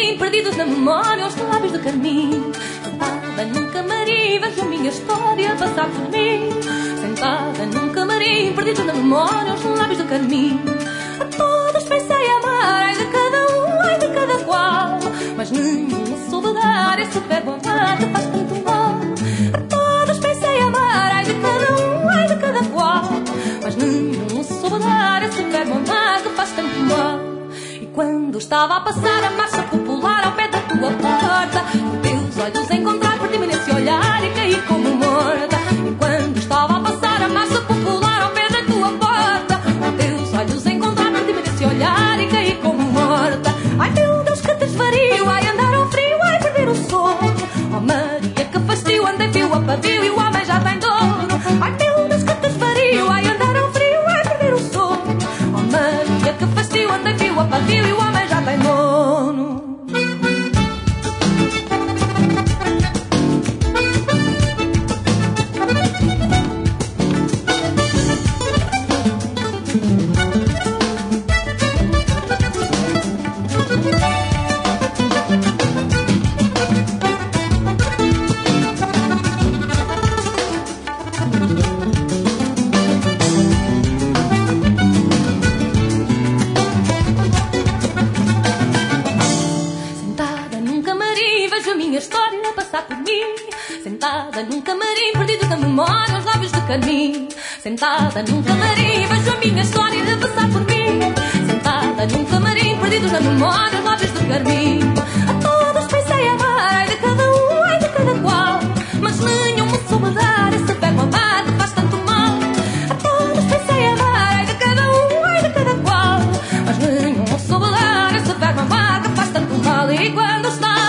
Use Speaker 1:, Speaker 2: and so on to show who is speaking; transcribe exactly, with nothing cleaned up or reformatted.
Speaker 1: camarim, perdidos na memória, os lábios de carmim. Sentada num camarim, vejo a minha história passar por mim. Sentada num camarim, perdidos na memória, os lábios de carmim. A todos pensei amar, ai de cada um, ai de cada qual, mas nenhum soube dar esse verbo amar que faz tanto mal. A todos pensei amar, ai de cada um, ai de cada qual, mas nenhum soube dar esse verbo amar que faz tanto mal. E quando estava a passar a marcha popular ao pé da tua porta, os teus olhos encontrar, perdi-me nesse olhar e caí como morta. E quando estava a passar a marcha popular ao pé da tua porta, os teus olhos encontrar, perdi-me nesse olhar e caí como morta. Ai meu Deus que desvario, ai andar ao frio, ai perder o sono. Oh Maria que fastio, andei fio a pavio e o homem já tem dono. Ai meu Deus que desvario, ai andar ao frio, ai perder o sono. Oh Maria que fastio, andei fio a pavio e o homem já tem dono. Sentada num camarim, perdidos na memória, os lábios de carmim. Sentada num camarim, vejo a minha história de passar por mim. Sentada num camarim, perdidos na memória, os lábios de carmim. A todos pensei amar, ai de cada um, ai de cada qual, mas nenhum me soube dar esse verbo amar que faz tanto mal. A todos pensei amar, ai de cada um, ai de cada qual, mas nenhum me soube dar esse verbo amar que faz tanto mal. E quando está